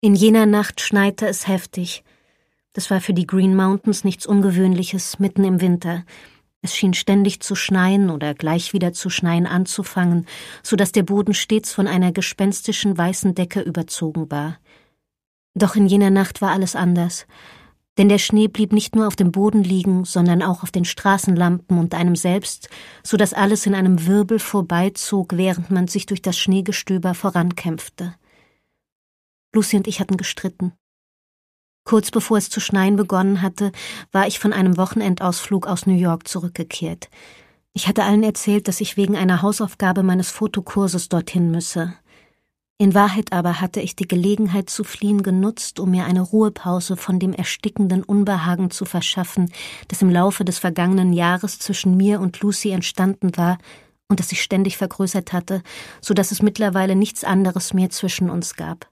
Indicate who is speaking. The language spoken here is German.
Speaker 1: In jener Nacht schneite es heftig. Das war für die Green Mountains nichts Ungewöhnliches, mitten im Winter. Es schien ständig zu schneien oder gleich wieder zu schneien anzufangen, so dass der Boden stets von einer gespenstischen weißen Decke überzogen war. Doch in jener Nacht war alles anders, denn der Schnee blieb nicht nur auf dem Boden liegen, sondern auch auf den Straßenlampen und einem selbst, so dass alles in einem Wirbel vorbeizog, während man sich durch das Schneegestöber vorankämpfte. Lucy und ich hatten gestritten. Kurz bevor es zu schneien begonnen hatte, war ich von einem Wochenendausflug aus New York zurückgekehrt. Ich hatte allen erzählt, dass ich wegen einer Hausaufgabe meines Fotokurses dorthin müsse. In Wahrheit aber hatte ich die Gelegenheit zu fliehen genutzt, um mir eine Ruhepause von dem erstickenden Unbehagen zu verschaffen, das im Laufe des vergangenen Jahres zwischen mir und Lucy entstanden war und das sich ständig vergrößert hatte, so dass es mittlerweile nichts anderes mehr zwischen uns gab.